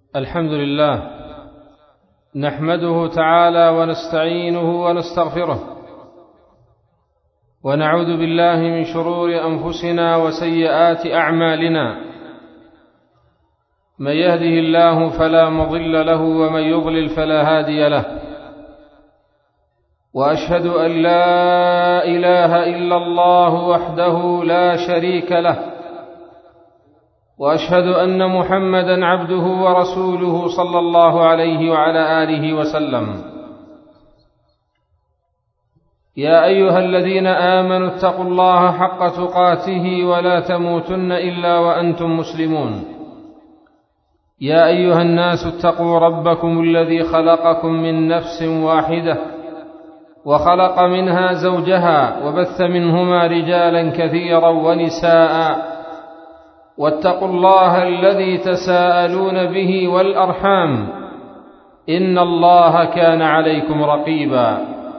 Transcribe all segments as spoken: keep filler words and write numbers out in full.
الحمد لله نحمده تعالى ونستعينه ونستغفره ونعوذ بالله من شرور أنفسنا وسيئات أعمالنا. من يهده الله فلا مضل له ومن يضلل فلا هادي له، وأشهد أن لا إله إلا الله وحده لا شريك له، وأشهد أن محمدًا عبده ورسوله صلى الله عليه وعلى آله وسلم. يا أيها الذين آمنوا اتقوا الله حق تقاته ولا تموتن إلا وأنتم مسلمون. يا أيها الناس اتقوا ربكم الذي خلقكم من نفس واحدة وخلق منها زوجها وبث منهما رجالا كثيرا ونساء، واتقوا الله الذي تساءلون به والأرحام إن الله كان عليكم رقيبا.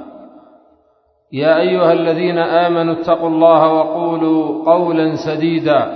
يا أيها الذين آمنوا اتقوا الله وقولوا قولا سديدا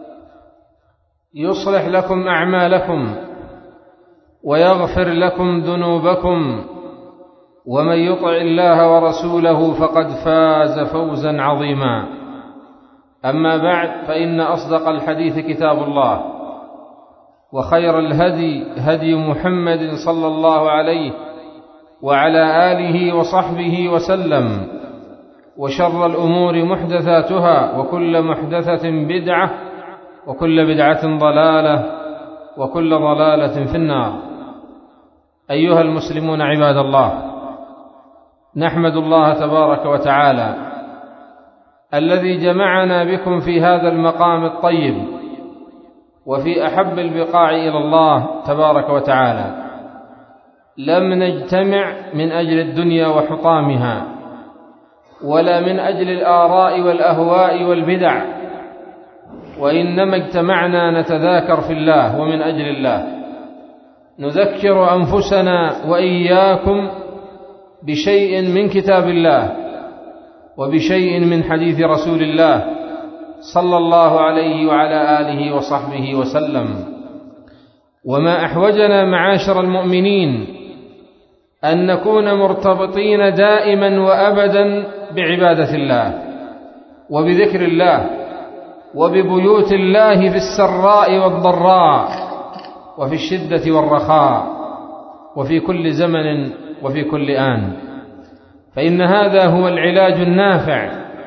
يصلح لكم أعمالكم ويغفر لكم ذنوبكم، ومن يطع الله ورسوله فقد فاز فوزا عظيما. أما بعد، فإن أصدق الحديث كتاب الله، وخير الهدي هدي محمد صلى الله عليه وعلى آله وصحبه وسلم، وشر الأمور محدثاتها، وكل محدثة بدعة، وكل بدعة ضلالة، وكل ضلالة في النار. أيها المسلمون عباد الله، نحمد الله تبارك وتعالى الذي جمعنا بكم في هذا المقام الطيب وفي أحب البقاع إلى الله تبارك وتعالى. لم نجتمع من أجل الدنيا وحطامها، ولا من أجل الآراء والأهواء والبدع، وإنما اجتمعنا نتذاكر في الله ومن أجل الله، نذكر أنفسنا وإياكم بشيء من كتاب الله وبشيء من حديث رسول الله صلى الله عليه وعلى آله وصحبه وسلم. وما أحوجنا معاشر المؤمنين أن نكون مرتبطين دائما وأبدا بعبادة الله وبذكر الله وببيوت الله في السراء والضراء، وفي الشدة والرخاء، وفي كل زمن وفي كل آن، فإن هذا هو العلاج النافع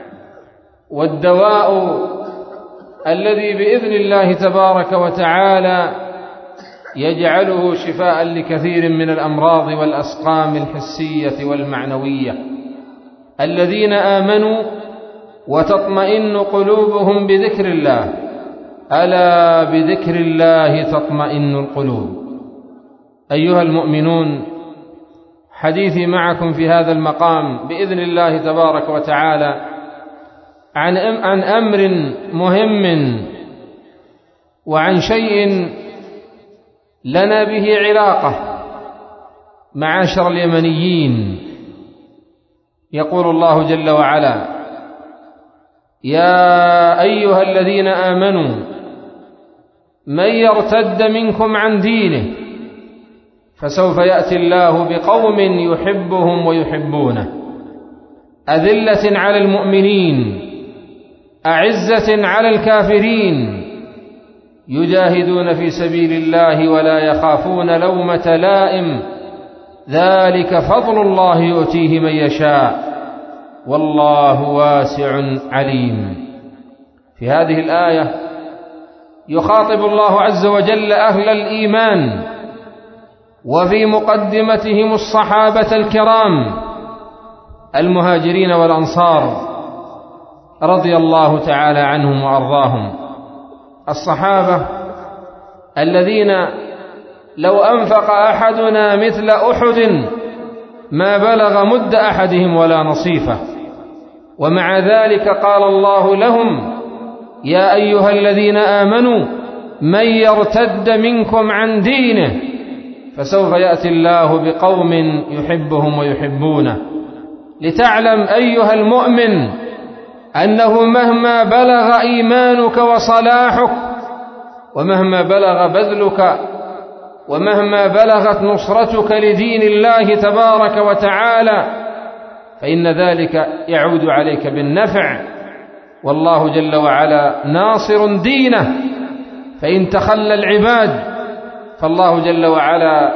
والدواء الذي بإذن الله تبارك وتعالى يجعله شفاء لكثير من الأمراض والأسقام الحسية والمعنوية. الذين آمنوا وتطمئن قلوبهم بذكر الله، ألا بذكر الله تطمئن القلوب. أيها المؤمنون، حديثي معكم في هذا المقام بإذن الله تبارك وتعالى عن عن أمر مهم وعن شيء لنا به علاقة معاشر اليمنيين. يقول الله جل وعلا: يا أيها الذين آمنوا من يرتد منكم عن دينه فسوف يأتي الله بقوم يحبهم ويحبونه، أذلة على المؤمنين أعزة على الكافرين، يجاهدون في سبيل الله ولا يخافون لومة لائم، ذلك فضل الله يؤتيه من يشاء والله واسع عليم. في هذه الآية يخاطب الله عز وجل أهل الإيمان، وفي مقدمتهم الصحابة الكرام المهاجرين والأنصار رضي الله تعالى عنهم وأرضاهم. الصحابة الذين لو أنفق أحدنا مثل أحد ما بلغ مد أحدهم ولا نصيفه، ومع ذلك قال الله لهم: يا أيها الذين آمنوا من يرتد منكم عن دينه فسوف يأتي الله بقوم يحبهم ويحبونه. لتعلم أيها المؤمن أنه مهما بلغ إيمانك وصلاحك ومهما بلغ بذلك ومهما بلغت نصرتك لدين الله تبارك وتعالى فإن ذلك يعود عليك بالنفع، والله جل وعلا ناصر دينه. فإن تخلى العباد فالله جل وعلا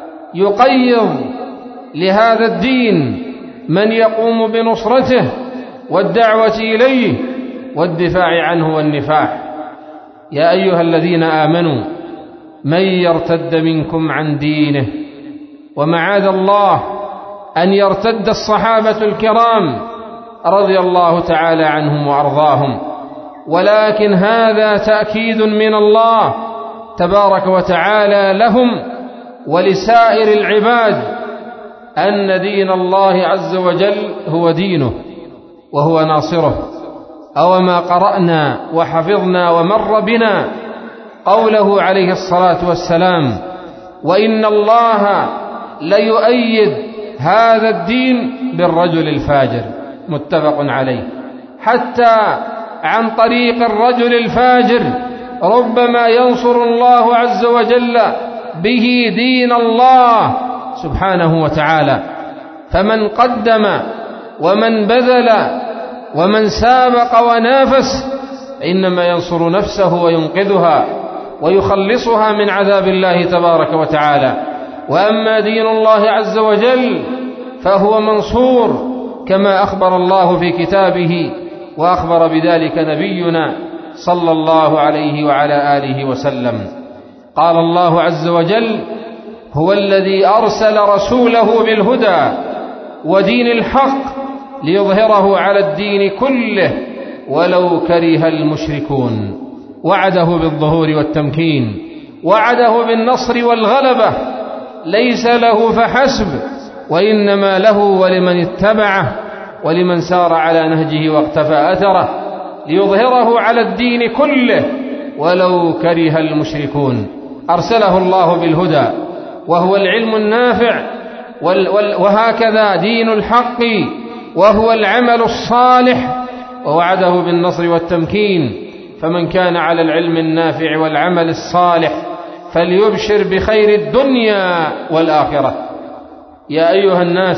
يقيض لهذا الدين من يقوم بنصرته والدعوة إليه والدفاع عنه والنفاح. يا أيها الذين آمنوا من يرتد منكم عن دينه، ومعاذ الله أن يرتد الصحابة الكرام رضي الله تعالى عنهم وأرضاهم، ولكن هذا تأكيد من الله تبارك وتعالى لهم ولسائر العباد أن دين الله عز وجل هو دينه وهو ناصره. أوما قرأنا وحفظنا ومر بنا قوله عليه الصلاة والسلام: وإن الله ليؤيد هذا الدين بالرجل الفاجر، متفق عليه. حتى عن طريق الرجل الفاجر ربما ينصر الله عز وجل به دين الله سبحانه وتعالى. فمن قدم ومن بذل ومن سابق ونافس إنما ينصر نفسه وينقذها ويخلصها من عذاب الله تبارك وتعالى. وأما دين الله عز وجل فهو منصور كما أخبر الله في كتابه، وأخبر بذلك نبينا صلى الله عليه وعلى آله وسلم. قال الله عز وجل: هو الذي أرسل رسوله بالهدى ودين الحق ليظهره على الدين كله ولو كره المشركون. وعده بالظهور والتمكين، وعده بالنصر والغلبة، ليس له فحسب وإنما له ولمن اتبعه ولمن سار على نهجه واقتفى أثره، ليظهره على الدين كله ولو كره المشركون. أرسله الله بالهدى وهو العلم النافع، وهكذا دين الحق وهو العمل الصالح، ووعده بالنصر والتمكين. فمن كان على العلم النافع والعمل الصالح فليبشر بخير الدنيا والآخرة. يا أيها الناس،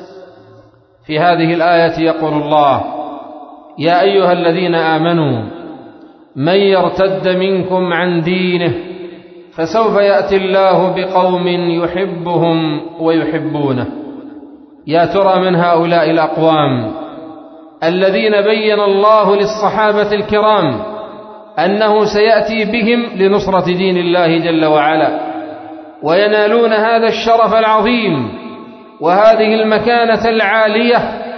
في هذه الآية يقول الله: يا أيها الذين آمنوا من يرتد منكم عن دينه فسوف يأتي الله بقوم يحبهم ويحبونه. يا ترى من هؤلاء الأقوام الذين بين الله للصحابة الكرام أنه سيأتي بهم لنصرة دين الله جل وعلا، وينالون هذا الشرف العظيم وهذه المكانة العالية.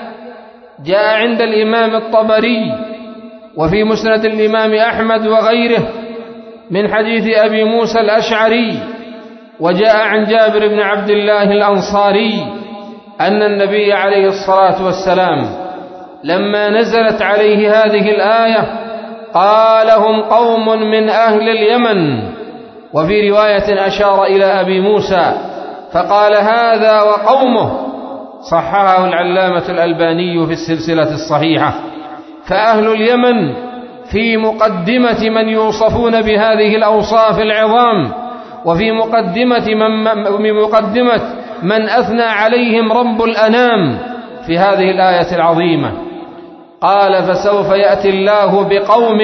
جاء عند الإمام الطبري وفي مسند الإمام أحمد وغيره من حديث أبي موسى الأشعري، وجاء عن جابر بن عبد الله الأنصاري أن النبي عليه الصلاة والسلام لما نزلت عليه هذه الآية قال: هم قوم من أهل اليمن. وفي رواية أشار إلى أبي موسى فقال: هذا وقومه. صححه العلامة الألباني في السلسلة الصحيحة. فأهل اليمن في مقدمة من يوصفون بهذه الأوصاف العظام، وفي مقدمة من, مقدمة من أثنى عليهم رب الأنام في هذه الآية العظيمة. قال: فسوف يأتي الله بقوم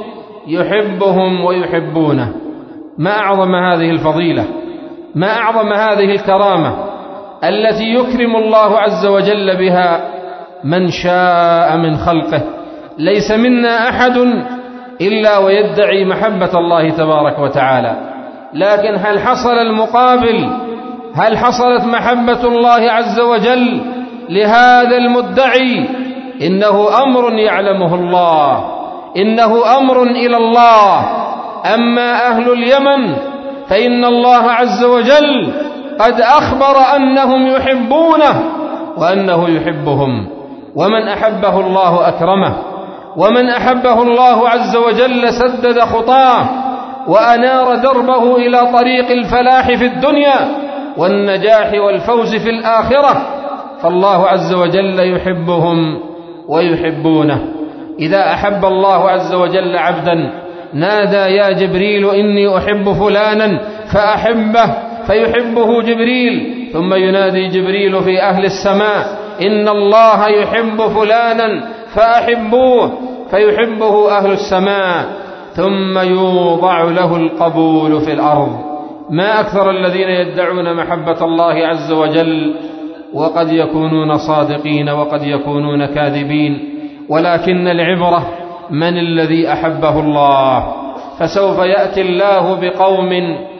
يحبهم ويحبونه. ما أعظم هذه الفضيلة، ما أعظم هذه الكرامة التي يكرم الله عز وجل بها من شاء من خلقه. ليس منا أحد إلا ويدعي محبة الله تبارك وتعالى، لكن هل حصل المقابل؟ هل حصلت محبة الله عز وجل لهذا المدعي؟ إنه أمر يعلمه الله، إنه أمر إلى الله. أما أهل اليمن فإن الله عز وجل قد أخبر أنهم يحبونه وأنه يحبهم. ومن أحبه الله أكرمه، ومن أحبه الله عز وجل سدد خطاه وأنار دربه إلى طريق الفلاح في الدنيا والنجاح والفوز في الآخرة. فالله عز وجل يحبهم ويحبونه. إذا أحب الله عز وجل عبدا نادى: يا جبريل إني أحب فلانا فأحبه فيحبه جبريل، ثم ينادي جبريل في أهل السماء إن الله يحب فلانا فأحبوه فيحبه أهل السماء، ثم يوضع له القبول في الأرض. ما أكثر الذين يدعون محبة الله عز وجل وقد يكونون صادقين وقد يكونون كاذبين، ولكن العبرة من الذي أحبه الله. فسوف يأتي الله بقوم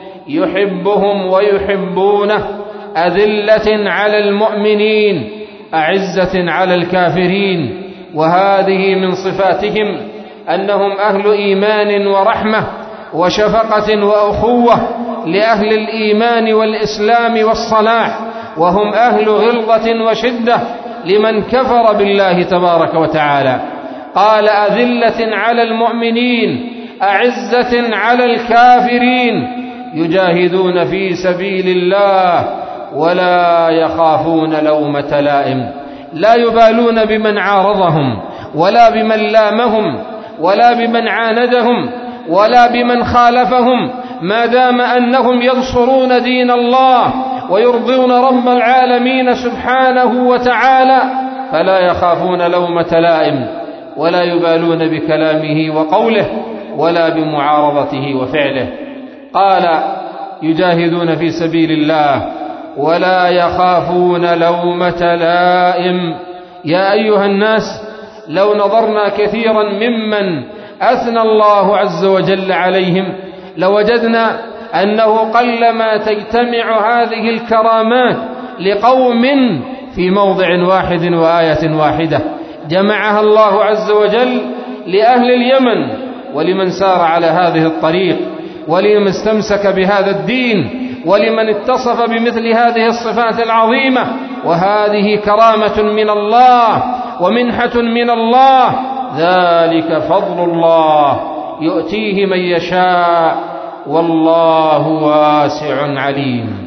يحبهم ويحبونه، أذلة على المؤمنين أعزة على الكافرين، وهذه من صفاتهم أنهم أهل إيمان ورحمة وشفقة وأخوة لأهل الإيمان والإسلام والصلاح، وهم أهل غلظة وشدة لمن كفر بالله تبارك وتعالى. قال أذلة على المؤمنين أعزة على الكافرين يجاهدون في سبيل الله ولا يخافون لومة لائم، لا يبالون بمن عارضهم ولا بمن لامهم ولا بمن عاندهم ولا بمن خالفهم، ما دام أنهم ينصرون دين الله ويرضون رب العالمين سبحانه وتعالى، فلا يخافون لومة لائم ولا يبالون بكلامه وقوله ولا بمعارضته وفعله. قال يجاهدون في سبيل الله ولا يخافون لومة لائم. يا أيها الناس، لو نظرنا كثيرا ممن أثنى الله عز وجل عليهم لوجدنا أنه قلما تجتمع هذه الكرامات لقوم في موضع واحد وآية واحدة. جمعها الله عز وجل لأهل اليمن ولمن سار على هذه الطريق ولمن استمسك بهذا الدين ولمن اتصف بمثل هذه الصفات العظيمة، وهذه كرامة من الله ومنحة من الله، ذلك فضل الله يؤتيه من يشاء والله واسع عليم.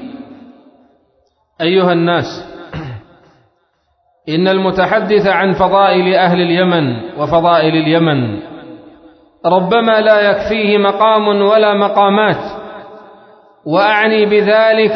أيها الناس، إن المتحدث عن فضائل أهل اليمن وفضائل اليمن ربما لا يكفيه مقام ولا مقامات، وأعني بذلك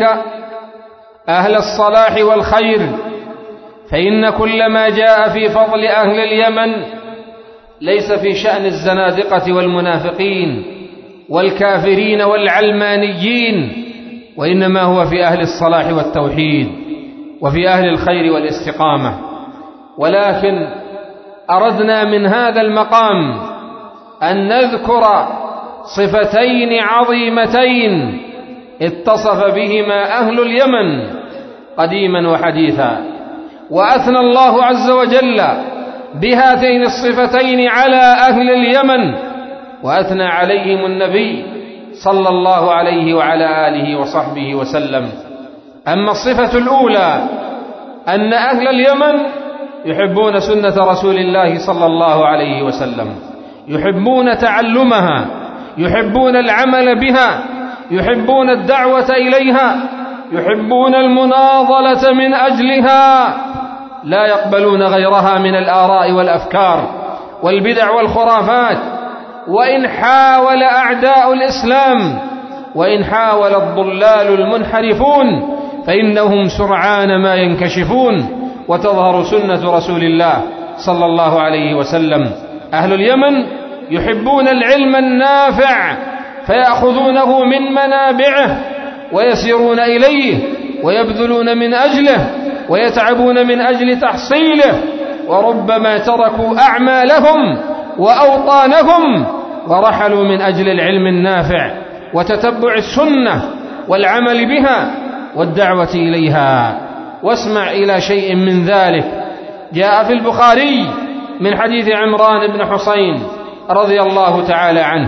أهل الصلاح والخير، فإن كل ما جاء في فضل أهل اليمن ليس في شأن الزنادقة والمنافقين والكافرين والعلمانيين، وإنما هو في أهل الصلاح والتوحيد وفي أهل الخير والاستقامة. ولكن أردنا من هذا المقام أن نذكر صفتين عظيمتين اتصف بهما أهل اليمن قديما وحديثا، وأثنى الله عز وجل بهاتين الصفتين على أهل اليمن، وأثنى عليهم النبي صلى الله عليه وعلى آله وصحبه وسلم. أما الصفة الأولى أن أهل اليمن يحبون سنة رسول الله صلى الله عليه وسلم، يحبون تعلمها، يحبون العمل بها، يحبون الدعوة إليها، يحبون المناضلة من أجلها، لا يقبلون غيرها من الآراء والأفكار والبدع والخرافات. وإن حاول أعداء الإسلام وإن حاول الضلال المنحرفون فإنهم سرعان ما ينكشفون وتظهر سنة رسول الله صلى الله عليه وسلم. أهل اليمن يحبون العلم النافع فيأخذونه من منابعه ويسيرون إليه ويبذلون من أجله ويتعبون من أجل تحصيله، وربما تركوا أعمالهم وأوطانهم ورحلوا من أجل العلم النافع وتتبع السنة والعمل بها والدعوة إليها. واسمع إلى شيء من ذلك. جاء في البخاري من حديث عمران بن حسين رضي الله تعالى عنه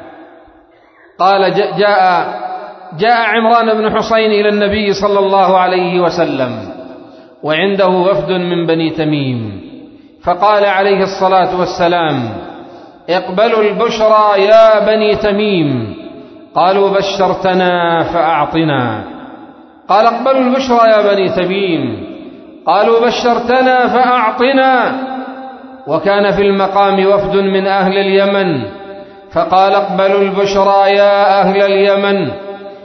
قال جاء جاء عمران بن حسين إلى النبي صلى الله عليه وسلم وعنده وفد من بني تميم، فقال عليه الصلاة والسلام: اقبلوا البشرى يا بني تميم. قالوا: بشرتنا فأعطنا. قال: اقبلوا البشرى يا بني تميم. قالوا: بشرتنا فأعطنا. وكان في المقام وفد من أهل اليمن، فقال: اقبلوا البشرى يا أهل اليمن،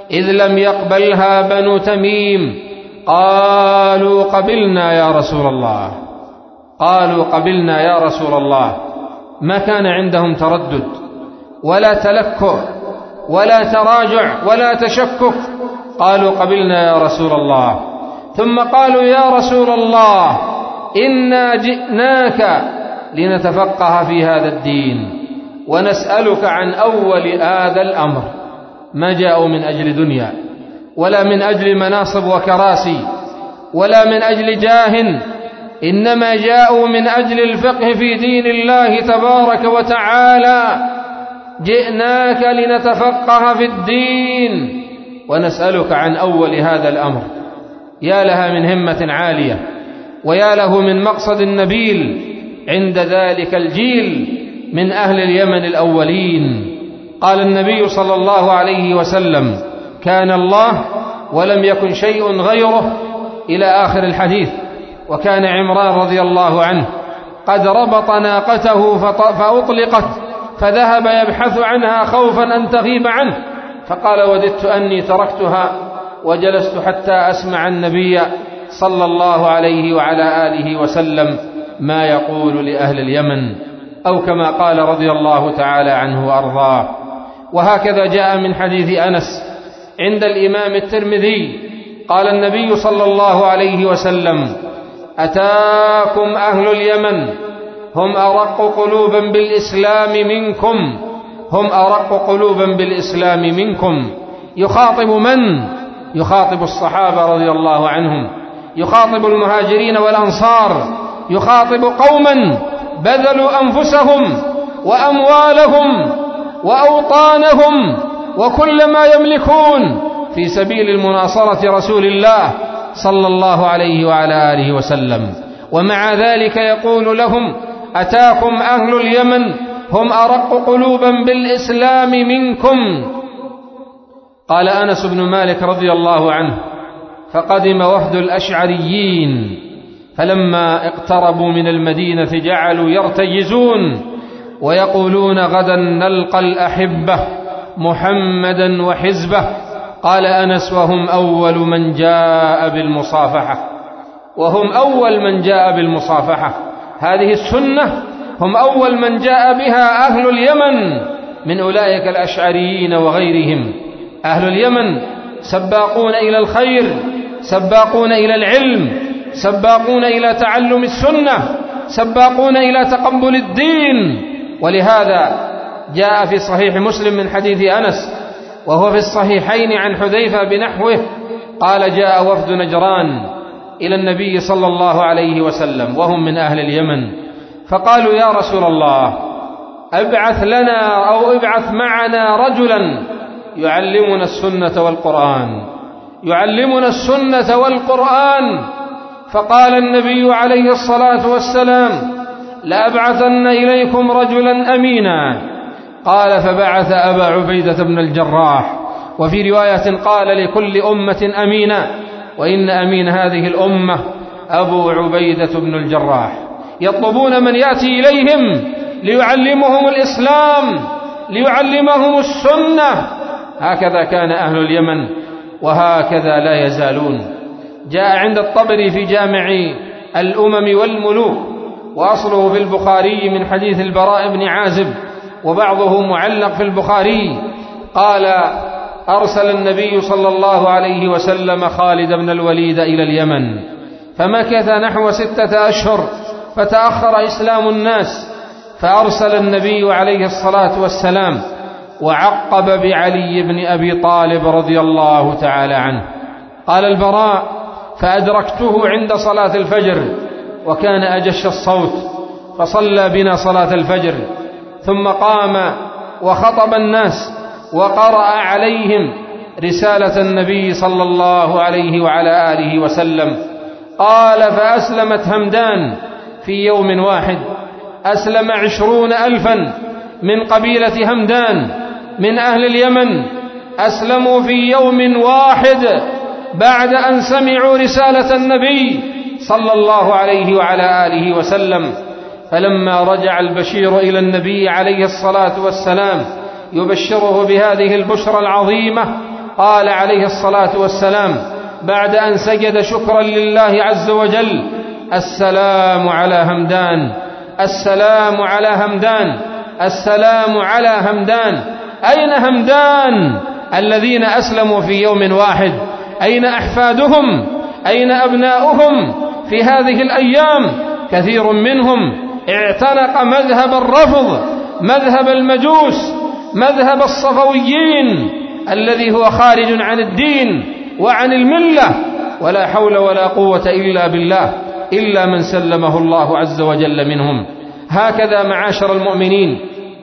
إذ لم يقبلها بنو تميم. قالوا قبلنا يا رسول الله، قالوا قبلنا يا رسول الله. ما كان عندهم تردد ولا تلكؤ ولا تراجع ولا تشكك، قالوا قبلنا يا رسول الله. ثم قالوا يا رسول الله إنا جئناك لنتفقه في هذا الدين ونسألك عن أول هذا الأمر. ما جاءوا من أجل دنيا ولا من أجل مناصب وكراسي ولا من أجل جاه، إنما جاءوا من أجل الفقه في دين الله تبارك وتعالى. جئناك لنتفقه في الدين ونسألك عن أول هذا الأمر. يا لها من همة عالية ويا له من مقصد نبيل عند ذلك الجيل من أهل اليمن الأولين. قال النبي صلى الله عليه وسلم: كان الله ولم يكن شيء غيره، إلى آخر الحديث. وكان عمران رضي الله عنه قد ربط ناقته فأطلقت، فذهب يبحث عنها خوفا أن تغيب عنه، فقال: وددت أني تركتها وجلست حتى أسمع النبي صلى الله عليه وعلى آله وسلم ما يقول لأهل اليمن، أو كما قال رضي الله تعالى عنه وأرضاه. وهكذا جاء من حديث أنس عند الإمام الترمذي قال النبي صلى الله عليه وسلم: أتاكم أهل اليمن هم أرق قلوبا بالإسلام منكم، هم أرق قلوبا بالإسلام منكم. يخاطب من؟ يخاطب الصحابة رضي الله عنهم، يخاطب المهاجرين والأنصار، يخاطب قوما بذلوا أنفسهم وأموالهم وأوطانهم وكل ما يملكون في سبيل المناصرة رسول الله صلى الله عليه وعلى آله وسلم. ومع ذلك يقول لهم: أتاكم أهل اليمن هم أرق قلوبا بالإسلام منكم. قال أنس بن مالك رضي الله عنه: فقدم وفد الأشعريين، فلما اقتربوا من المدينة جعلوا يرتجزون ويقولون: غدا نلقى الأحبة محمدا وحزبه. قال أنس: وهم أول من جاء بالمصافحة، وهم أول من جاء بالمصافحة. هذه السنة هم أول من جاء بها أهل اليمن من أولئك الأشعريين وغيرهم. أهل اليمن سباقون إلى الخير، سباقون إلى العلم، سباقون إلى تعلم السنة، سباقون إلى تقبل الدين. ولهذا جاء في صحيح مسلم من حديث أنس، وهو في الصحيحين عن حذيفة بنحوه، قال: جاء وفد نجران إلى النبي صلى الله عليه وسلم وهم من أهل اليمن، فقالوا: يا رسول الله، ابعث لنا أو ابعث معنا رجلا يعلمنا السنة والقرآن، يعلمنا السنة والقرآن. فقال النبي عليه الصلاة والسلام: لأبعثن إليكم رجلا أمينا. قال: فبعث أبا عبيدة بن الجراح. وفي رواية قال: لكل أمة أمينا، وإن أمين هذه الأمة أبو عبيدة بن الجراح. يطلبون من يأتي إليهم ليعلمهم الإسلام، ليعلمهم السنة. هكذا كان أهل اليمن وهكذا لا يزالون. جاء عند الطبري في جامع الأمم والملوك، وأصله في البخاري من حديث البراء بن عازب، وبعضه معلق في البخاري، قال: أرسل النبي صلى الله عليه وسلم خالد بن الوليد إلى اليمن، فمكث نحو ستة أشهر، فتأخر إسلام الناس، فأرسل النبي عليه الصلاة والسلام وعقب بعلي بن أبي طالب رضي الله تعالى عنه. قال البراء: فأدركته عند صلاة الفجر وكان أجش الصوت، فصلى بنا صلاة الفجر، ثم قام وخطب الناس وقرأ عليهم رسالة النبي صلى الله عليه وعلى آله وسلم. قال: فأسلمت همدان في يوم واحد، أسلم عشرون ألفا من قبيلة همدان من أهل اليمن، أسلموا في يوم واحد بعد أن سمعوا رسالة النبي صلى الله عليه وعلى آله وسلم. فلما رجع البشير إلى النبي عليه الصلاة والسلام يبشره بهذه البشرى العظيمة، قال عليه الصلاة والسلام بعد أن سجد شكرا لله عز وجل: السلام على همدان، السلام على همدان، السلام على همدان. أين همدان الذين أسلموا في يوم واحد؟ أين أحفادهم؟ أين أبناؤهم في هذه الأيام؟ كثير منهم اعتنق مذهب الرفض، مذهب المجوس، مذهب الصفويين الذي هو خارج عن الدين وعن الملة، ولا حول ولا قوة إلا بالله، إلا من سلمه الله عز وجل منهم. هكذا معاشر المؤمنين،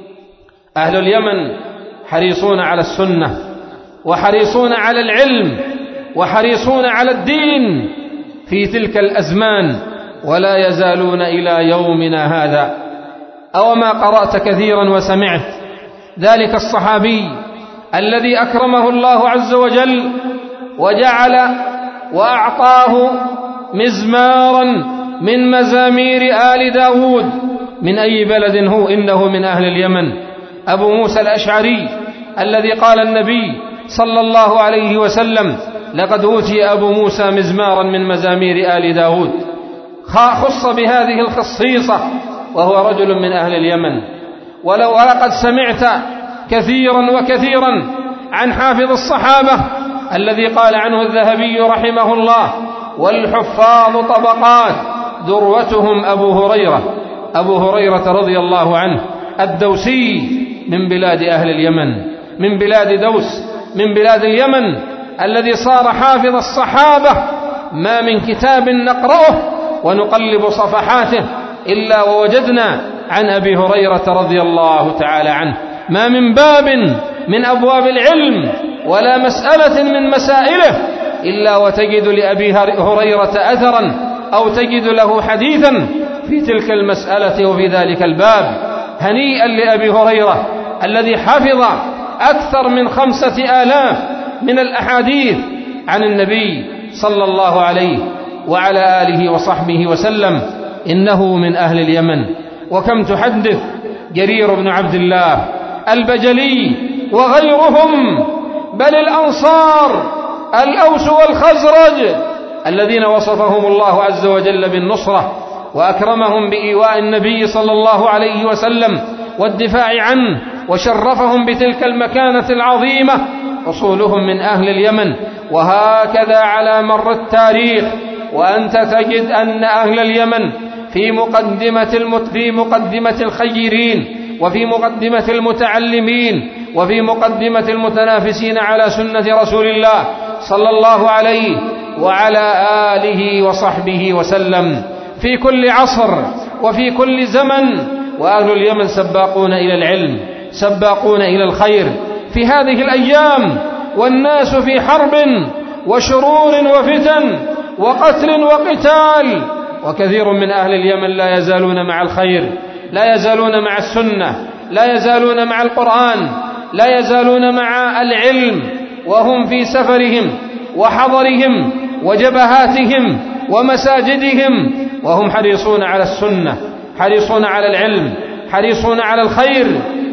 أهل اليمن حريصون على السنة، وحريصون على العلم، وحريصون على الدين في تلك الأزمان، ولا يزالون إلى يومنا هذا. أوما قرأت كثيرا وسمعت ذلك الصحابي الذي أكرمه الله عز وجل وجعل وأعطاه مزمارا من مزامير آل داود؟ من أي بلد هو؟ إنه من أهل اليمن، أبو موسى الأشعري، الذي قال النبي صلى الله عليه وسلم: لقد أوتي أبو موسى مزمارا من مزامير آل داود. خص بهذه الخصيصة وهو رجل من أهل اليمن. ولو لقد سمعت كثيرا وكثيرا عن حافظ الصحابة الذي قال عنه الذهبي رحمه الله: والحفاظ طبقات، ذروتهم أبو هريرة، أبو هريرة رضي الله عنه الدوسي من بلاد أهل اليمن، من بلاد دوس، من بلاد اليمن، الذي صار حافظ الصحابة. ما من كتاب نقرأه ونقلب صفحاته إلا ووجدنا عن أبي هريرة رضي الله تعالى عنه. ما من باب من أبواب العلم ولا مسألة من مسائله إلا وتجد لأبي هريرة أثرا أو تجد له حديثا في تلك المسألة وفي ذلك الباب. هنيئا لأبي هريرة الذي حفظ أكثر من خمسة آلاف من الأحاديث عن النبي صلى الله عليه وعلى آله وصحبه وسلم. إنه من أهل اليمن. وكم تحدث جرير بن عبد الله البجلي وغيرهم، بل الأنصار، الأوس والخزرج، الذين وصفهم الله عز وجل بالنصرة وأكرمهم بإيواء النبي صلى الله عليه وسلم والدفاع عنه، وشرفهم بتلك المكانة العظيمة، أصولهم من أهل اليمن. وهكذا على مر التاريخ، وأنت تجد أن أهل اليمن في مقدمة المت... في مقدمة الخيرين، وفي مقدمة المتعلمين، وفي مقدمة المتنافسين على سنة رسول الله صلى الله عليه وعلى آله وصحبه وسلم في كل عصر وفي كل زمن. وأهل اليمن سباقون إلى العلم، سباقون إلى الخير في هذه الأيام، والناس في حرب وشرور وفتن وقتل وقتال، وكثير من أهل اليمن لا يزالون مع الخير، لا يزالون مع السنة، لا يزالون مع القرآن، لا يزالون مع العلم، وهم في سفرهم وحضرهم وجبهاتهم ومساجدهم، وهم حريصون على السنة، حريصون على العلم، حريصون على الخير،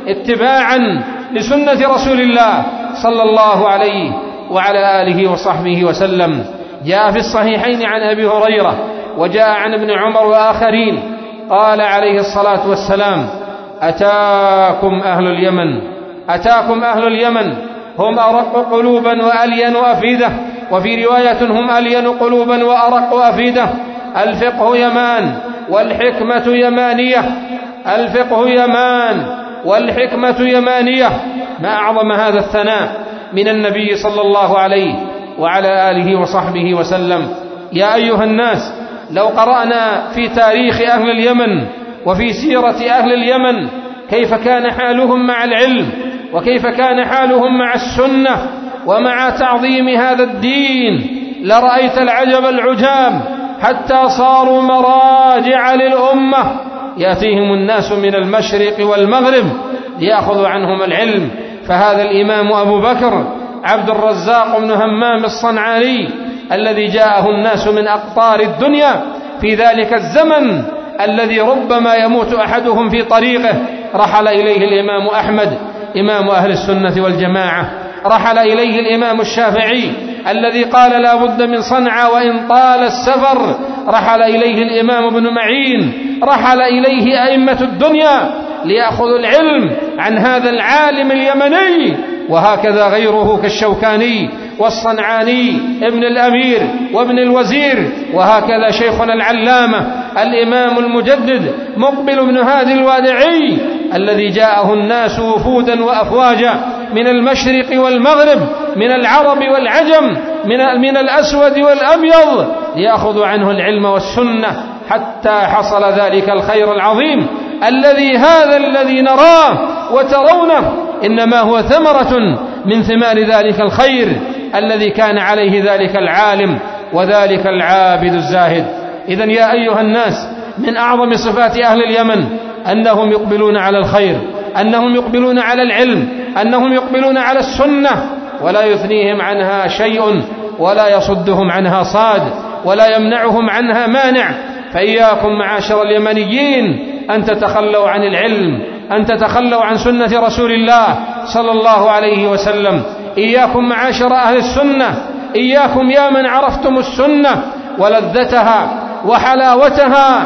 اتباعا لسنة رسول الله صلى الله عليه وعلى آله وصحبه وسلم. جاء في الصحيحين عن أبي هريرة، وجاء عن ابن عمر وآخرين، قال عليه الصلاة والسلام: أتاكم أهل اليمن، أتاكم أهل اليمن، هم أرق قلوبا وألين أفئدة، وفي رواية هم ألين قلوبا وأرق أفئدة. الفقه يمان والحكمة يمانية، الفقه يمان والحكمة يمانية. ما أعظم هذا الثناء من النبي صلى الله عليه وعلى آله وصحبه وسلم. يا أيها الناس، لو قرأنا في تاريخ أهل اليمن وفي سيرة أهل اليمن كيف كان حالهم مع العلم، وكيف كان حالهم مع السنة ومع تعظيم هذا الدين، لرأيت العجب العجاب، حتى صاروا مراجع للأمة. يأتيهم الناس من المشرق والمغرب ليأخذوا عنهم العلم. فهذا الإمام أبو بكر عبد الرزاق بن همام الصنعاني الذي جاءه الناس من أقطار الدنيا في ذلك الزمن الذي ربما يموت أحدهم في طريقه، رحل إليه الإمام أحمد إمام أهل السنة والجماعة رحل إليه الإمام الشافعي الذي قال لا بد من صنعاء وإن طال السفر، رحل إليه الإمام ابن معين، رحل إليه أئمة الدنيا ليأخذوا العلم عن هذا العالم اليمني، وهكذا غيره كالشوكاني والصنعاني ابن الأمير وابن الوزير، وهكذا شيخنا العلامة الإمام المجدد مقبل بن هادي الوادعي الذي جاءه الناس وفودا وأفواجا من المشرق والمغرب، من العرب والعجم، من, من الأسود والأبيض، ليأخذوا عنه العلم والسنة، حتى حصل ذلك الخير العظيم الذي هذا الذي نراه وترونه إنما هو ثمرة من ثمار ذلك الخير الذي كان عليه ذلك العالم وذلك العابد الزاهد. إذن يا أيها الناس، من أعظم صفات أهل اليمن أنهم يقبلون على الخير، أنهم يقبلون على العلم، أنهم يقبلون على السنة، ولا يثنيهم عنها شيء ولا يصدهم عنها صاد ولا يمنعهم عنها مانع. فإياكم معاشر اليمنيين أن تتخلوا عن العلم، أن تتخلوا عن سنة رسول الله صلى الله عليه وسلم. إياكم معاشر أهل السنة، إياكم يا من عرفتم السنة ولذتها وحلاوتها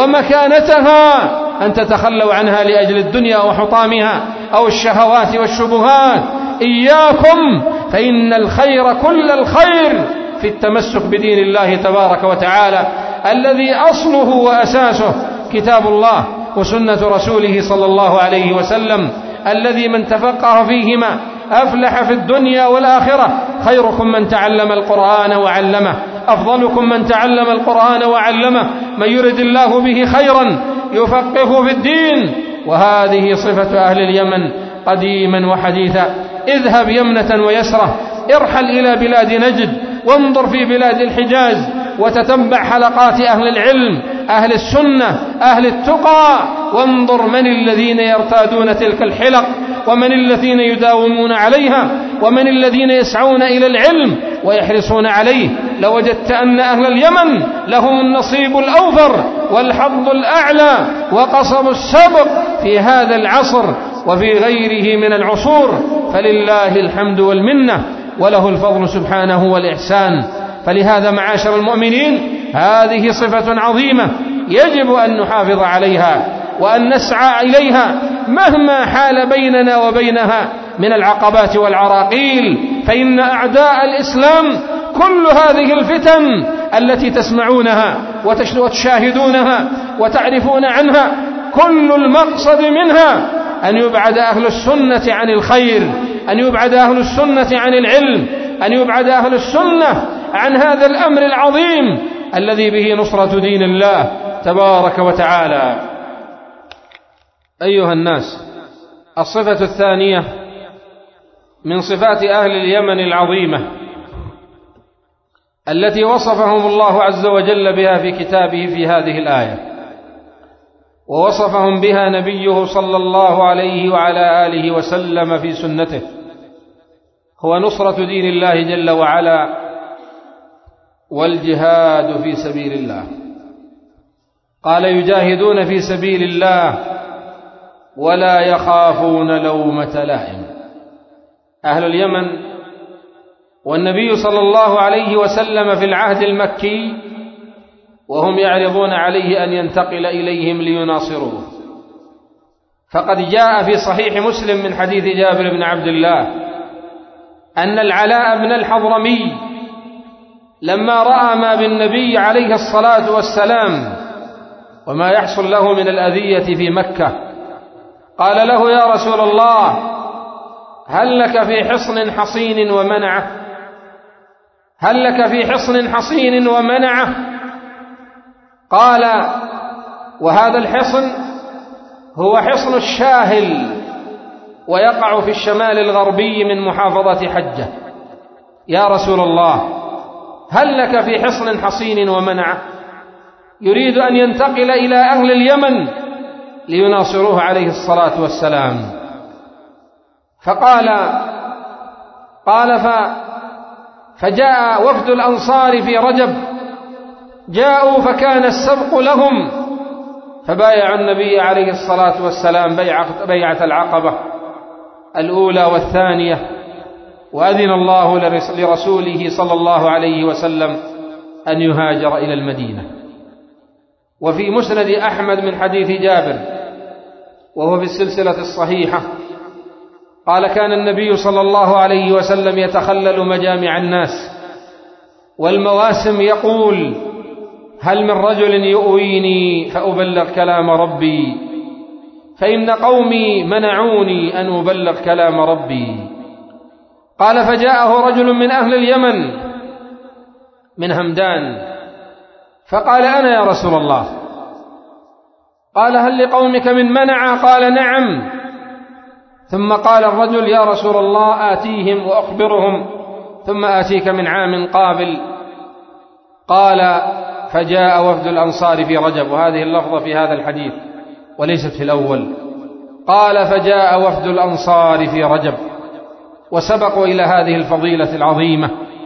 ومكانتها أن تتخلوا عنها لأجل الدنيا وحطامها أو الشهوات والشبهات. إياكم، فإن الخير كل الخير في التمسك بدين الله تبارك وتعالى الذي أصله وأساسه كتاب الله وسنة رسوله صلى الله عليه وسلم، الذي من تفقه فيهما أفلح في الدنيا والآخرة. خيركم من تعلم القرآن وعلمه، أفضلكم من تعلم القرآن وعلمه، من يرد الله به خيرا يفقهه في الدين. وهذه صفة أهل اليمن قديما وحديثا. اذهب يمنة ويسرة، ارحل إلى بلاد نجد، وانظر في بلاد الحجاز، وتتبع حلقات أهل العلم، أهل السنة، أهل التقى، وانظر من الذين يرتادون تلك الحلق، ومن الذين يداومون عليها، ومن الذين يسعون إلى العلم ويحرصون عليه. لوجدت أن أهل اليمن لهم النصيب الأوفر والحظ الأعلى وقصب السبق في هذا العصر وفي غيره من العصور، فلله الحمد والمنة، وله الفضل سبحانه والإحسان. فلهذا معاشر المؤمنين، هذه صفة عظيمة يجب أن نحافظ عليها وأن نسعى إليها مهما حال بيننا وبينها من العقبات والعراقيل. فإن أعداء الإسلام كل هذه الفتن التي تسمعونها وتشاهدونها وتعرفون عنها، كل المقصد منها أن يبعد أهل السنة عن الخير، أن يبعد أهل السنة عن العلم، أن يبعد أهل السنة عن هذا الأمر العظيم الذي به نصرة دين الله تبارك وتعالى. أيها الناس، الصفة الثانية من صفات أهل اليمن العظيمة التي وصفهم الله عز وجل بها في كتابه في هذه الآية، ووصفهم بها نبيه صلى الله عليه وعلى آله وسلم في سنته، هو نصرة دين الله جل وعلا والجهاد في سبيل الله. قال يجاهدون في سبيل الله ولا يخافون لومة لائم. أهل اليمن والنبي صلى الله عليه وسلم في العهد المكي وهم يعرضون عليه أن ينتقل إليهم ليناصروه، فقد جاء في صحيح مسلم من حديث جابر بن عبد الله أن العلاء بن الحضرمي لما رأى ما بالنبي عليه الصلاة والسلام وما يحصل له من الأذية في مكة، قال له يا رسول الله، هل لك في حصن حصين ومنعه؟ هل لك في حصن حصين ومنعه؟ قال: وهذا الحصن هو حصن الشاهل، ويقع في الشمال الغربي من محافظة حجة. يا رسول الله، هل لك في حصن حصين ومنعه؟ يريد أن ينتقل إلى أهل اليمن ليناصروه عليه الصلاة والسلام. فقال قال ف فجاء وفد الأنصار في رجب، جاءوا فكان السبق لهم، فبايعوا النبي عليه الصلاة والسلام بيعة, بيعة العقبة الأولى والثانية، وأذن الله لرسوله صلى الله عليه وسلم أن يهاجر إلى المدينة. وفي مسند أحمد من حديث جابر وهو في السلسلة الصحيحة قال كان النبي صلى الله عليه وسلم يتخلل مجامع الناس والمواسم يقول هل من رجل يؤويني فأبلغ كلام ربي فإن قومي منعوني أن أبلغ كلام ربي. قال فجاءه رجل من أهل اليمن من همدان فقال أنا يا رسول الله. قال هل لقومك من منع؟ قال نعم. ثم قال الرجل يا رسول الله آتيهم وأخبرهم ثم آتيك من عام قابل. قال فجاء وفد الأنصار في رجب، وهذه اللفظة في هذا الحديث وليست في الأول. قال فجاء وفد الأنصار في رجب وسبقوا إلى هذه الفضيلة العظيمة.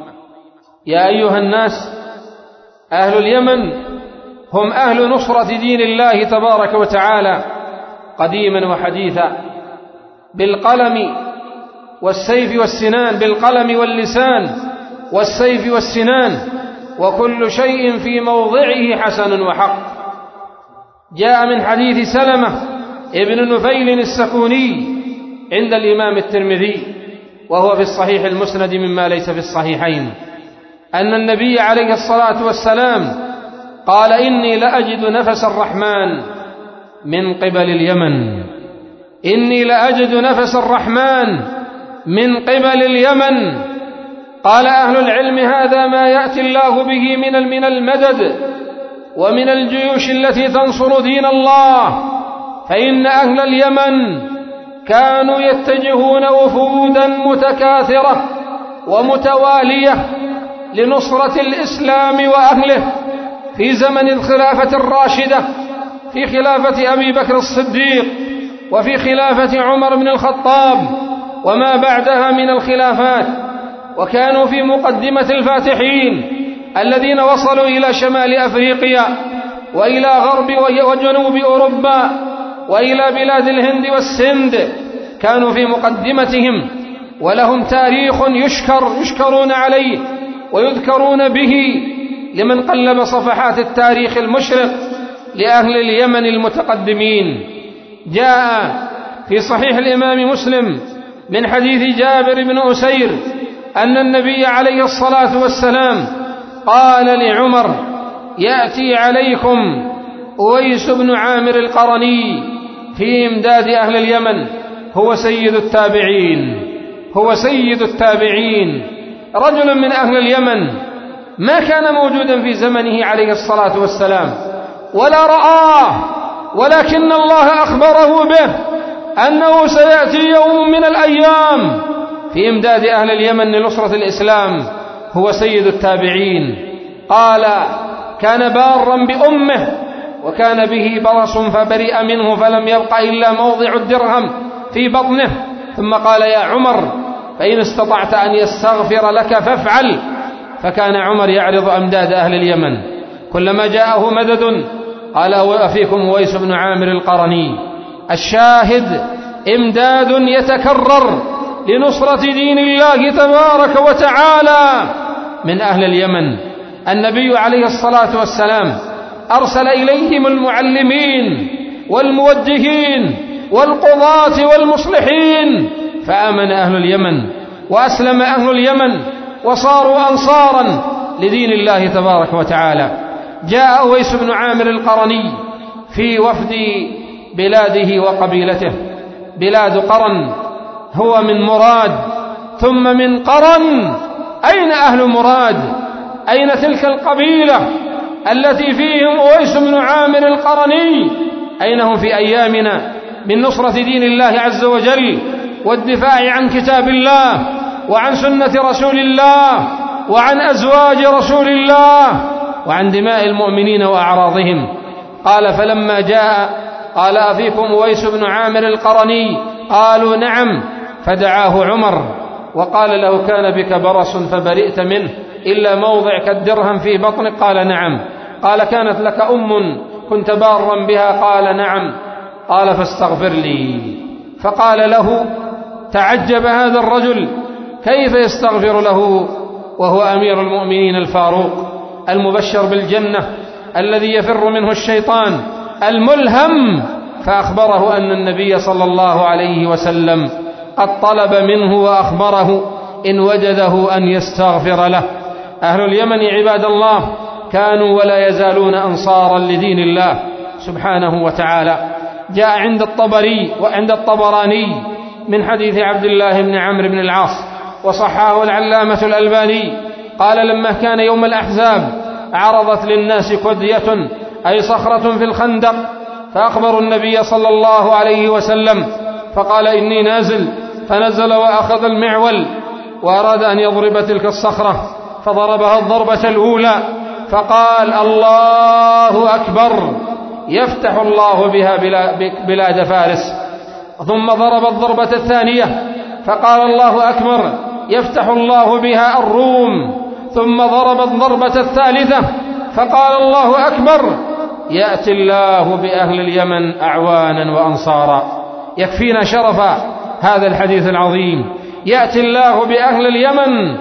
يا أيها الناس، أهل اليمن هم أهل نصرة دين الله تبارك وتعالى قديما وحديثا بالقلم والسيف والسنان، بالقلم واللسان والسيف والسنان، وكل شيء في موضعه حسن وحق. جاء من حديث سلمة ابن نفيل السكوني عند الإمام الترمذي وهو في الصحيح المسند مما ليس في الصحيحين أن النبي عليه الصلاة والسلام قال إني لأجد نفس الرحمن من قبل اليمن، إني لأجد نفس الرحمن من قبل اليمن. قال أهل العلم هذا ما يأتي الله به من المدد ومن الجيوش التي تنصر دين الله، فإن أهل اليمن كانوا يتجهون وفودا متكاثرة ومتوالية لنصرة الإسلام وأهله في زمن الخلافة الراشدة، في خلافة أبي بكر الصديق وفي خلافة عمر بن الخطاب وما بعدها من الخلافات، وكانوا في مقدمة الفاتحين الذين وصلوا إلى شمال أفريقيا وإلى غرب وجنوب أوروبا وإلى بلاد الهند والسند، كانوا في مقدمتهم ولهم تاريخ يشكر يشكرون عليه ويذكرون به لمن قلب صفحات التاريخ المشرق لأهل اليمن المتقدمين. جاء في صحيح الإمام مسلم من حديث جابر بن أسير أن النبي عليه الصلاة والسلام قال لعمر يأتي عليكم أويس بن عامر القرني في إمداد أهل اليمن، هو سيد التابعين، هو سيد التابعين، رجل من أهل اليمن ما كان موجودا في زمنه عليه الصلاة والسلام ولا رآه، ولكن الله أخبره به أنه سيأتي يوم من الأيام في إمداد أهل اليمن لنصرة الإسلام، هو سيد التابعين. قال كان بارا بأمه وكان به برص فبرئ منه فلم يبق إلا موضع الدرهم في بطنه، ثم قال يا عمر فإن استطعت أن يستغفر لك فافعل. فكان عمر يعرض أمداد أهل اليمن، كلما جاءه مدد قال أفيكم أويس بن عامر القرني. الشاهد إمداد يتكرر لنصرة دين الله تبارك وتعالى من أهل اليمن. النبي عليه الصلاة والسلام أرسل إليهم المعلمين والموجهين والقضاة والمصلحين، فآمن أهل اليمن وأسلم أهل اليمن وصاروا أنصارا لدين الله تبارك وتعالى. جاء أويس بن عامر القرني في وفد بلاده وقبيلته، بلاد قرن، هو من مراد ثم من قرن. أين أهل مراد؟ أين تلك القبيلة التي فيهم أويس بن عامر القرني؟ أين هم في أيامنا من نصرة دين الله عز وجل والدفاع عن كتاب الله وعن سنة رسول الله وعن أزواج رسول الله وعن دماء المؤمنين وأعراضهم؟ قال فلما جاء قال أفيكم أويس بن عامر القرني؟ قالوا نعم. فدعاه عمر وقال له كان بك برص فبرئت منه إلا موضع كالدرهم في بطنك؟ قال نعم. قال كانت لك أم كنت بارا بها؟ قال نعم. قال فاستغفر لي. فقال له تعجب هذا الرجل كيف يستغفر له وهو أمير المؤمنين الفاروق المبشر بالجنة الذي يفر منه الشيطان الملهم؟ فأخبره أن النبي صلى الله عليه وسلم قد طلب منه وأخبره إن وجده أن يستغفر له. أهل اليمن عباد الله كانوا ولا يزالون أنصارا لدين الله سبحانه وتعالى. جاء عند الطبري وعند الطبراني من حديث عبد الله بن عمرو بن العاص وصححه العلامة الألباني قال: لما كان يوم الأحزاب عرضت للناس كدية أي صخرة في الخندق، فأخبروا النبي صلى الله عليه وسلم فقال: إني نازل، فنزل وأخذ المعول وأراد أن يضرب تلك الصخرة فضربها الضربة الأولى فقال: الله أكبر، يفتح الله بها بلاد فارس. ثم ضرب الضربة الثانية فقال: الله أكبر، يفتح الله بها الروم. ثم ضرب الضربة الثالثة فقال: الله أكبر، يأتي الله بأهل اليمن أعوانا وأنصارا. يكفينا شرفا هذا الحديث العظيم: يأتي الله بأهل اليمن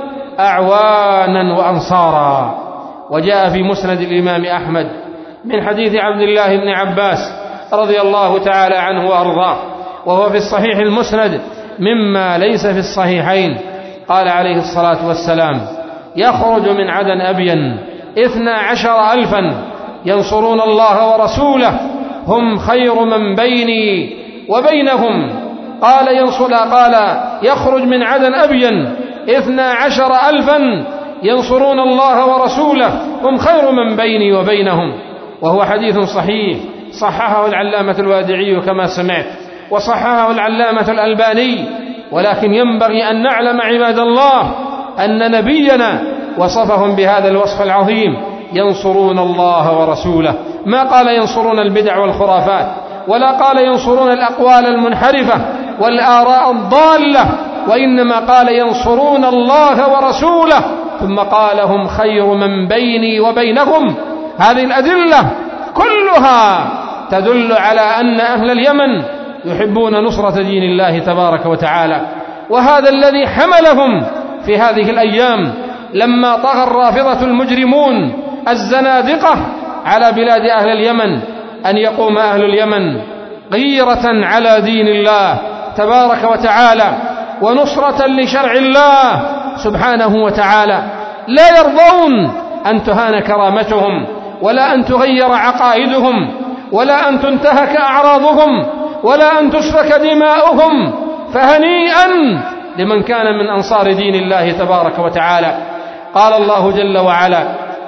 أعوانا وأنصارا. وجاء في مسند الإمام أحمد من حديث عبد الله بن عباس رضي الله تعالى عنه وأرضاه، وهو في الصحيح المسند مما ليس في الصحيحين، قال عليه الصلاة والسلام: يخرج من عدن أبين اثنا عشر ألفا ينصرون الله ورسوله هم خير من بيني وبينهم. قال ينصر قال يخرج من عدن أبين اثنا عشر ألفا ينصرون الله ورسوله هم خير من بيني وبينهم. وهو حديث صحيح صححه العلامة الوادعي كما سمعت، وصححه العلامة الألباني. ولكن ينبغي أن نعلم عباد الله أن نبينا وصفهم بهذا الوصف العظيم: ينصرون الله ورسوله. ما قال ينصرون البدع والخرافات، ولا قال ينصرون الأقوال المنحرفة والآراء الضالة، وإنما قال ينصرون الله ورسوله، ثم قال هم خير من بيني وبينهم. هذه الأدلة كلها تدل على أن أهل اليمن يحبون نصرة دين الله تبارك وتعالى. وهذا الذي حملهم في هذه الأيام لما طغى الرافضة المجرمون الزنادقة على بلاد أهل اليمن أن يقوم أهل اليمن غيرة على دين الله تبارك وتعالى ونصرة لشرع الله سبحانه وتعالى. لا يرضون أن تهان كرامتهم، ولا أن تغير عقائدهم، ولا أن تنتهك أعراضهم، ولا أن تسفك دماؤهم. فهنيئا لمن كان من أنصار دين الله تبارك وتعالى. قال الله جل وعلا: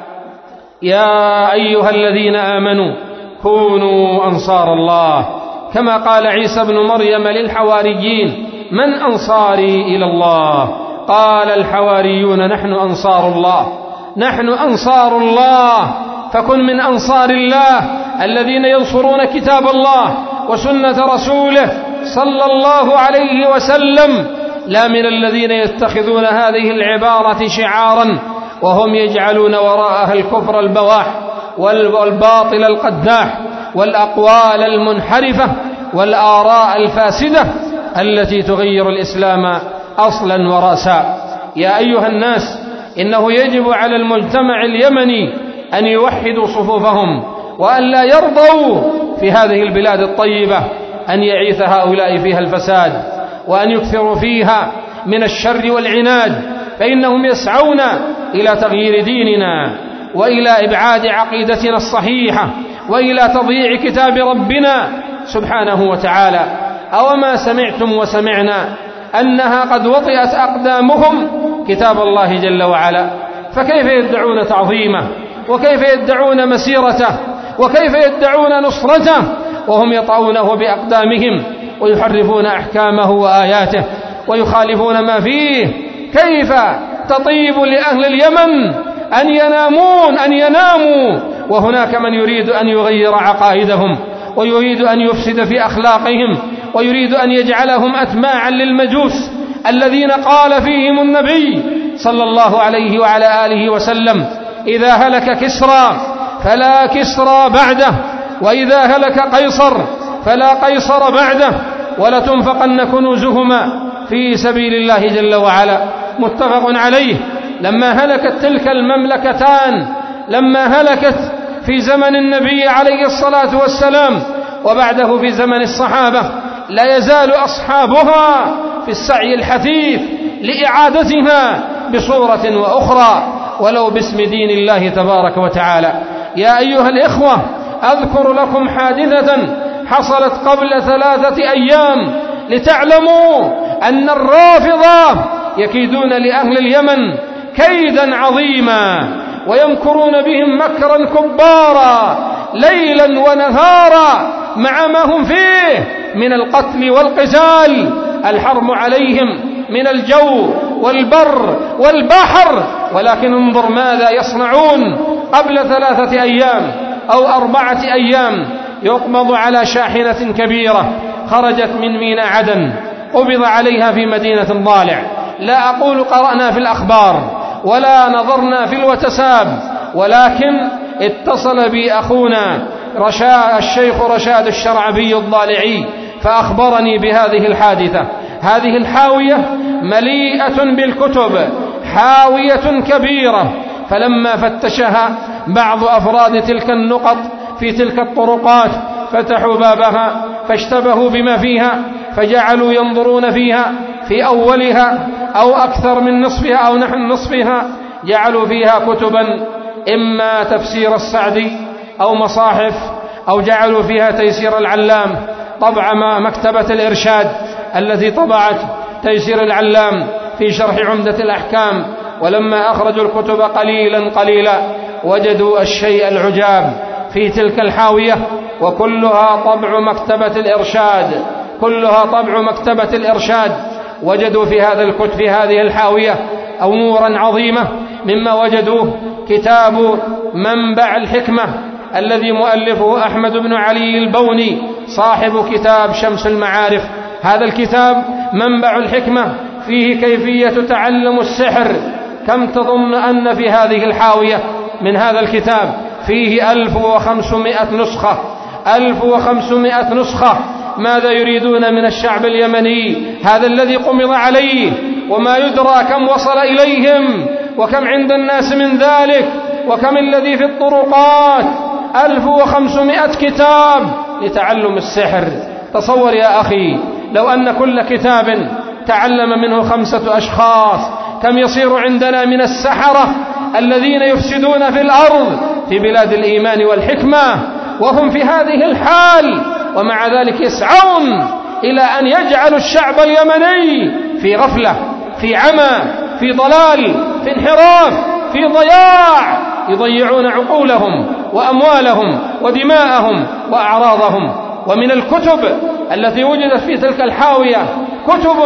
يا أيها الذين آمنوا كونوا أنصار الله، كما قال عيسى بن مريم للحواريين: من أنصاري إلى الله؟ قال الحواريون: نحن أنصار الله. نحن أنصار الله. فكن من أنصار الله الذين ينصرون كتاب الله وسنة رسوله صلى الله عليه وسلم، لا من الذين يتخذون هذه العبارة شعارا وهم يجعلون وراءها الكفر البواح والباطل القداح والأقوال المنحرفة والآراء الفاسدة التي تغير الإسلام أصلا ورأسا. يا أيها الناس، إنه يجب على المجتمع اليمني أن يوحدوا صفوفهم، وأن لا يرضوا في هذه البلاد الطيبة أن يعيث هؤلاء فيها الفساد، وأن يكثروا فيها من الشر والعناد، فإنهم يسعون إلى تغيير ديننا وإلى إبعاد عقيدتنا الصحيحة وإلى تضييع كتاب ربنا سبحانه وتعالى. أوما سمعتم وسمعنا أنها قد وطئت أقدامهم كتاب الله جل وعلا، فكيف يدعون تعظيمه، وكيف يدعون مسيرته، وكيف يدعون نصرته وهم يطعونه بأقدامهم ويحرفون أحكامه وآياته ويخالفون ما فيه؟ كيف تطيب لأهل اليمن أن ينامون أن يناموا وهناك من يريد أن يغير عقائدهم، ويريد أن يفسد في أخلاقهم، ويريد أن يجعلهم أتباعا للمجوس الذين قال فيهم النبي صلى الله عليه وعلى آله وسلم: إذا هلك كسرى فلا كسرى بعده، وإذا هلك قيصر فلا قيصر بعده، ولتنفقن كنوزهما في سبيل الله جل وعلا. متفق عليه. لما هلكت تلك المملكتان، لما هلكت في زمن النبي عليه الصلاة والسلام وبعده في زمن الصحابة، لا يزال أصحابها في السعي الحثيث لإعادتها بصورة وأخرى ولو باسم دين الله تبارك وتعالى. يا أيها الإخوة، أذكر لكم حادثة حصلت قبل ثلاثة أيام لتعلموا أن الرافضة يكيدون لأهل اليمن كيدا عظيما ويمكرون بهم مكرا كبارا ليلا ونهارا مع ما هم فيه من القتل والقتال. الحرب عليهم من الجو والبر والبحر، ولكن انظر ماذا يصنعون. قبل ثلاثة أيام أو أربعة أيام يقبض على شاحنة كبيرة خرجت من ميناء عدن، قبض عليها في مدينة ضالع. لا أقول قرأنا في الأخبار ولا نظرنا في الوتساب، ولكن اتصل بي أخونا رشاد الشيخ رشاد الشرعبي الضالعي فأخبرني بهذه الحادثة. هذه الحاوية مليئة بالكتب، حاوية كبيرة. فلما فتشها بعض أفراد تلك النقط في تلك الطرقات فتحوا بابها فاشتبهوا بما فيها، فجعلوا ينظرون فيها في أولها أو أكثر من نصفها أو نحو نصفها، جعلوا فيها كتبا إما تفسير السعدي أو مصاحف، أو جعلوا فيها تيسير العلام. طبع ما مكتبة الإرشاد التي طبعت تيسير العلام في شرح عمدة الأحكام، ولما أخرجوا الكتب قليلا قليلا وجدوا الشيء العجاب في تلك الحاوية، وكلها طبع مكتبة الإرشاد، كلها طبع مكتبة الإرشاد. وجدوا في هذا الكتب في هذه الحاوية أمورا عظيمة. مما وجدوه كتاب منبع الحكمة الذي مؤلفه أحمد بن علي البوني صاحب كتاب شمس المعارف. هذا الكتاب منبع الحكمة فيه كيفية تعلم السحر. كم تظن أن في هذه الحاوية من هذا الكتاب؟ فيه ألف وخمسمائة نسخة، ألف وخمسمائة نسخة. ماذا يريدون من الشعب اليمني هذا الذي قمض عليه؟ وما يدرى كم وصل إليهم وكم عند الناس من ذلك وكم الذي في الطرقات. ألف وخمسمائة كتاب لتعلم السحر. تصور يا أخي لو أن كل كتاب تعلم منه خمسة أشخاص، كم يصير عندنا من السحرة الذين يفسدون في الأرض في بلاد الإيمان والحكمة، وهم في هذه الحال ومع ذلك يسعون إلى أن يجعلوا الشعب اليمني في غفلة، في عمى، في ضلال، في انحراف، في ضياع. يضيعون عقولهم وأموالهم ودماءهم وأعراضهم. ومن الكتب التي وجدت في تلك الحاوية كتب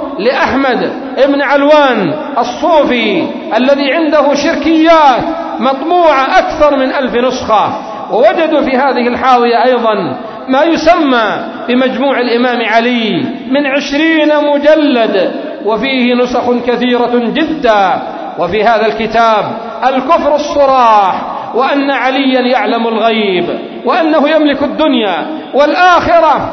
لأحمد ابن علوان الصوفي الذي عنده شركيات مطبوعة أكثر من ألف نسخة. ووجدوا في هذه الحاوية أيضا ما يسمى بمجموع الإمام علي من عشرين مجلد، وفيه نسخ كثيرة جدا. وفي هذا الكتاب الكفر الصراح، وأن عليا يعلم الغيب، وأنه يملك الدنيا والآخرة.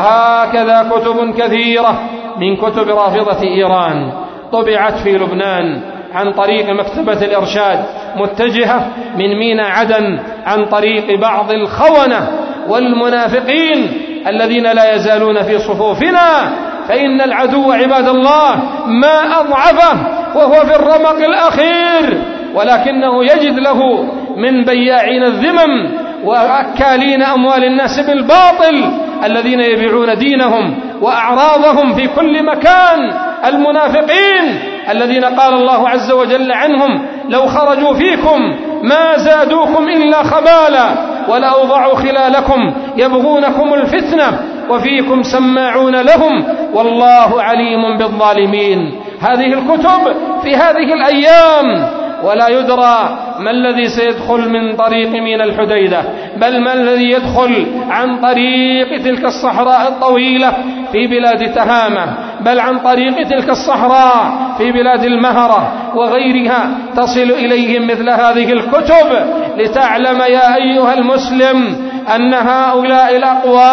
وهكذا كتب كثيرة من كتب رافضة إيران طبعت في لبنان عن طريق مكتبة الإرشاد، متجهة من ميناء عدن عن طريق بعض الخونة والمنافقين الذين لا يزالون في صفوفنا. فإن العدو عباد الله ما أضعفه وهو في الرمق الأخير، ولكنه يجد له من بياعين الذمم وأكالين أموال الناس بالباطل الذين يبيعون دينهم وأعراضهم في كل مكان. المنافقين الذين قال الله عز وجل عنهم لو خرجوا فيكم ما زادوكم إلا خبالا ولأوضعوا خلالكم يبغونكم الفتنة وفيكم سماعون لهم والله عليم بالظالمين. هذه الكتب في هذه الأيام، ولا يدرى ما الذي سيدخل من طريق ميناء الحديدة، بل ما الذي يدخل عن طريق تلك الصحراء الطويلة في بلاد تهامة، بل عن طريق تلك الصحراء في بلاد المهرة وغيرها تصل إليهم مثل هذه الكتب. لتعلم يا أيها المسلم أن هؤلاء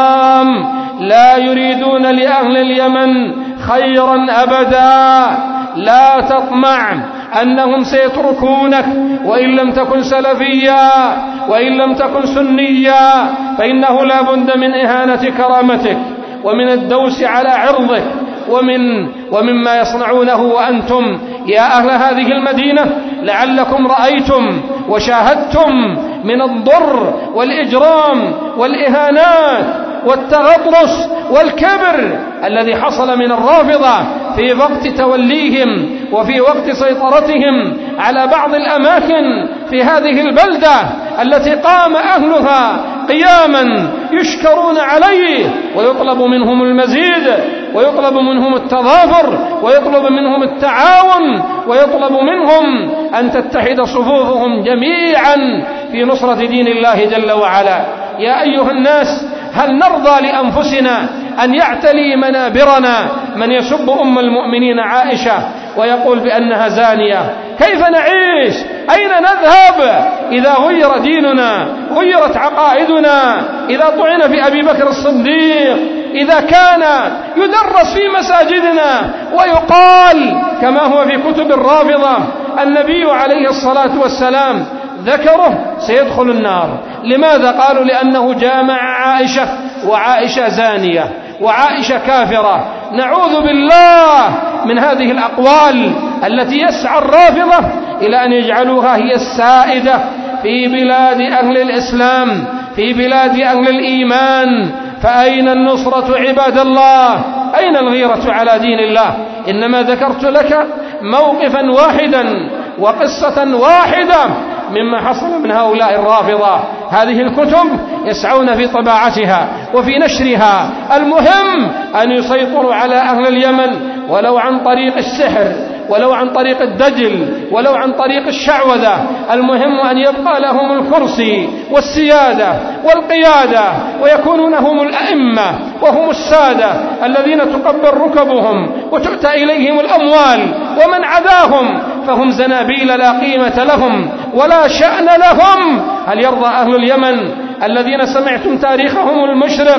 الأقوام لا يريدون لأهل اليمن خيرا أبدا، لا تطمع أنهم سيتركونك وإن لم تكن سلفيا وإن لم تكن سنيا، فإنه لا بد من إهانة كرامتك ومن الدوس على عرضك ومن ومما يصنعونه. وأنتم يا أهل هذه المدينة لعلكم رأيتم وشاهدتم من الضر والإجرام والإهانات والتغطرس والكبر الذي حصل من الرافضة في وقت توليهم وفي وقت سيطرتهم على بعض الأماكن في هذه البلدة التي قام أهلها قياما يشكرون عليه، ويطلب منهم المزيد، ويطلب منهم التظافر، ويطلب منهم التعاون، ويطلب منهم أن تتحد صفوفهم جميعا في نصرة دين الله جل وعلا. يا أيها الناس، هل نرضى لأنفسنا أن يعتلي منابرنا من يسب أم المؤمنين عائشة ويقول بأنها زانية؟ كيف نعيش؟ أين نذهب إذا غير ديننا، غيرت عقائدنا، إذا طعن في أبي بكر الصديق، إذا كان يدرس في مساجدنا ويقال كما هو في كتب الرافضة النبي عليه الصلاة والسلام ذكره سيدخل النار. لماذا؟ قالوا لأنه جامع عائشة وعائشة زانية وعائشة كافرة. نعوذ بالله من هذه الأقوال التي يسعى الرافضة إلى أن يجعلوها هي السائدة في بلاد أهل الإسلام، في بلاد أهل الإيمان. فأين النصرة عباد الله؟ أين الغيرة على دين الله؟ إنما ذكرت لك موقفا واحدا وقصة واحدة مما حصل من هؤلاء الرافضة. هذه الكتب يسعون في طباعتها وفي نشرها. المهم أن يسيطروا على أهل اليمن ولو عن طريق السحر، ولو عن طريق الدجل، ولو عن طريق الشعوذة. المهم أن يبقى لهم الكرسي والسيادة والقيادة، ويكونون هم الأئمة وهم السادة الذين تقبل ركبهم وتؤتى إليهم الأموال، ومن عداهم فهم زنابيل لا قيمة لهم ولا شأن لهم. هل يرضى أهل اليمن الذين سمعتم تاريخهم المشرق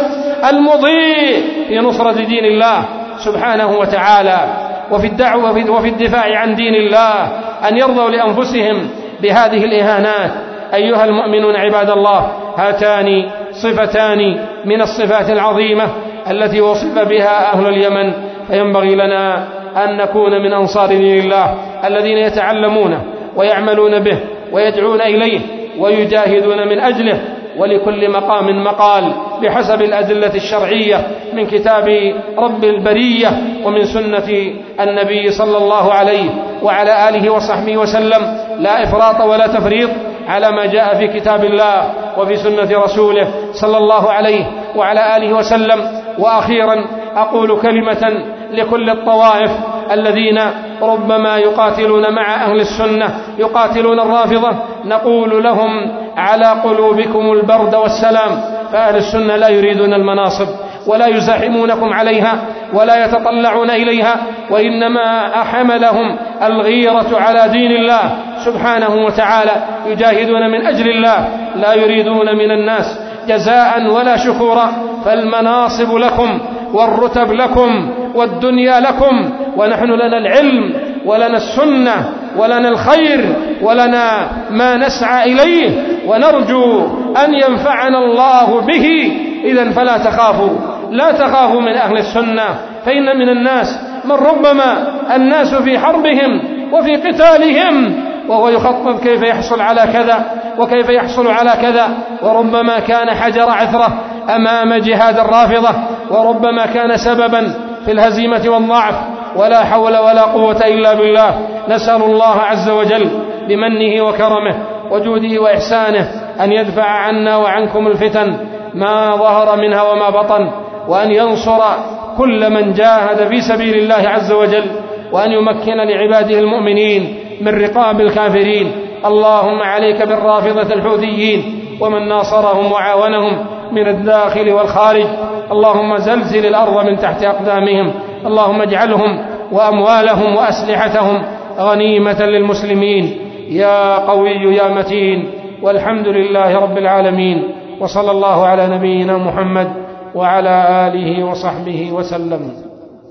المضيء في نصرة دين الله سبحانه وتعالى وفي الدعوة وفي الدفاع عن دين الله أن يرضوا لأنفسهم بهذه الإهانات؟ أيها المؤمنون عباد الله، هاتان صفتان من الصفات العظيمة التي وصف بها أهل اليمن، فينبغي لنا أن نكون من أنصار دين الله الذين يتعلمونه ويعملون به ويدعون إليه ويجاهدون من أجله. ولكل مقام مقال بحسب الأدلة الشرعية من كتاب رب البرية ومن سنة النبي صلى الله عليه وعلى آله وصحبه وسلم، لا إفراط ولا تفريط على ما جاء في كتاب الله وفي سنة رسوله صلى الله عليه وعلى آله وسلم. وأخيرا أقول كلمة لكل الطوائف الذين ربما يقاتلون مع أهل السنة، يقاتلون الرافضة، نقول لهم على قلوبكم البرد والسلام. فأهل السنة لا يريدون المناصب ولا يزاحمونكم عليها ولا يتطلعون إليها، وإنما حملهم الغيرة على دين الله سبحانه وتعالى، يجاهدون من أجل الله، لا يريدون من الناس جزاء ولا شكورا. فالمناصب لكم والرتب لكم والدنيا لكم، ونحن لنا العلم ولنا السنة ولنا الخير ولنا ما نسعى إليه، ونرجو أن ينفعنا الله به. إذن فلا تخافوا، لا تخافوا من أهل السنة، فإن من الناس من ربما الناس في حربهم وفي قتالهم وهو يخطط كيف يحصل على كذا وكيف يحصل على كذا، وربما كان حجر عثرة أمام جهاد الرافضة، وربما كان سببا في الهزيمة والضعف. ولا حول ولا قوة إلا بالله. نسأل الله عز وجل بمنه وكرمه وجوده وإحسانه أن يدفع عنا وعنكم الفتن ما ظهر منها وما بطن، وأن ينصر كل من جاهد في سبيل الله عز وجل، وأن يمكن لعباده المؤمنين من رقاب الكافرين. اللهم عليك بالرافضة الحوثيين ومن ناصرهم وعاونهم من الداخل والخارج. اللهم زلزل الأرض من تحت أقدامهم. اللهم اجعلهم وأموالهم وأسلحتهم غنيمة للمسلمين يا قوي يا متين. والحمد لله رب العالمين، وصلى الله على نبينا محمد وعلى آله وصحبه وسلم.